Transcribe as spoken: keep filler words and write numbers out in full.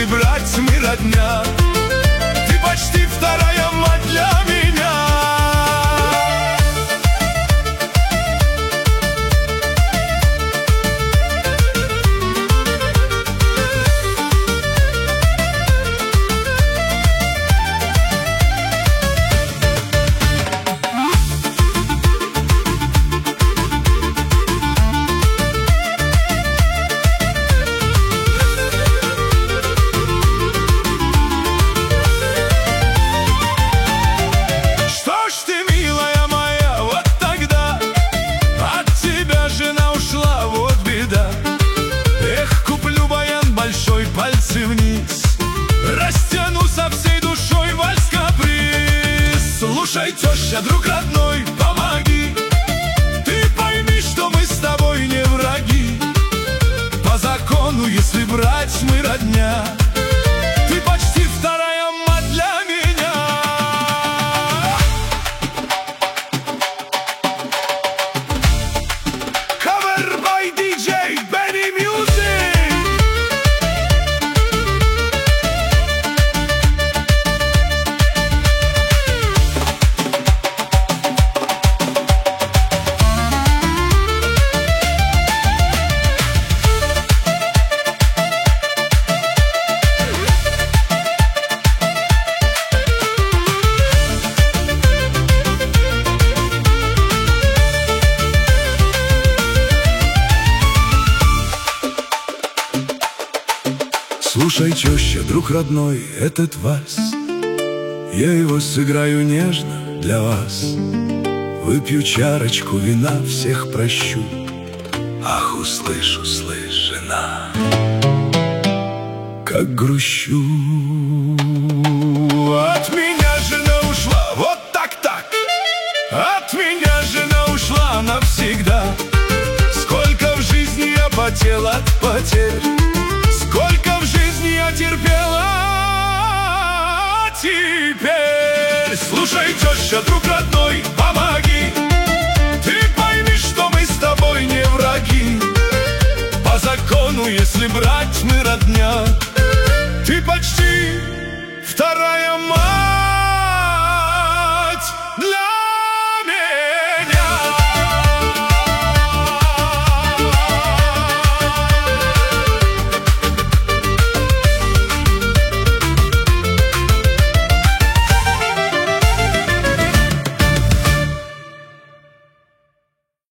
если брать мы родня. Ты почти вторая мать для меня. Пальцы вниз, растяну со всей душой вальс-каприз. Слушай, теща, друг родной, помоги. Ты пойми, что мы с тобой не враги. По закону, если брать мы родня, ты почти вторая мать для меня. Cover by ди джей Benny Music. Слушай, теща, друг родной, этот вальс, я его сыграю нежно для вас. Выпью чарочку вина, всех прощу. Ах, услышь, услышь, жена, как грущу. От меня жена ушла, вот так-так. От меня жена ушла навсегда. Сколько в жизни я потел от потерь, сколько в жизни я терпела. Теперь слушай, теща, друг родной, помоги. Ты пойми, что мы с тобой не враги. По закону, если брать мы родня, ты почти вторая мать.